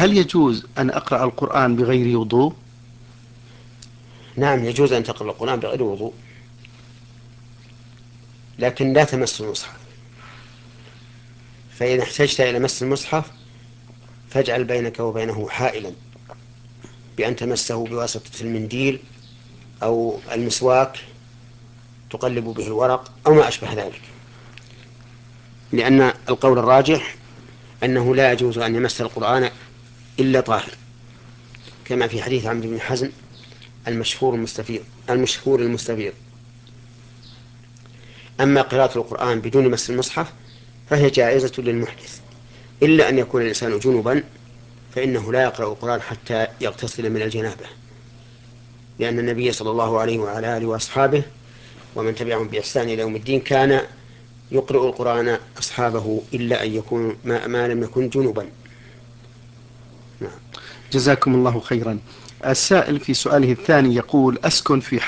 هل يجوز أن أقرأ القرآن بغير وضوء؟ نعم، يجوز أن تقرأ القرآن بغير وضوء، لكن لا تمس المصحف. فإذا احتجت إلى مس المصحف فاجعل بينك وبينه حائلا بأن تمسه بواسطة المنديل أو المسواك تقلب به الورق أو ما أشبه ذلك، لأن القول الراجح أنه لا يجوز أن يمس القرآن إلا طاهر، كما في حديث عمرو بن حزم المشهور المستفيض. أما قراءة القرآن بدون مس المصحف فهي جائزة للمحدث، إلا أن يكون الإنسان جنبا فإنه لا يقرأ القرآن حتى يغتسل من الجنابة، لأن النبي صلى الله عليه وعلى آله وأصحابه ومن تبعهم بإحسان إلى يوم الدين كان يقرأ القرآن أصحابه إلا أن يكون ما لم يكن جنبا. نعم. جزاكم الله خيرا. السائل في سؤاله الثاني يقول: أسكن في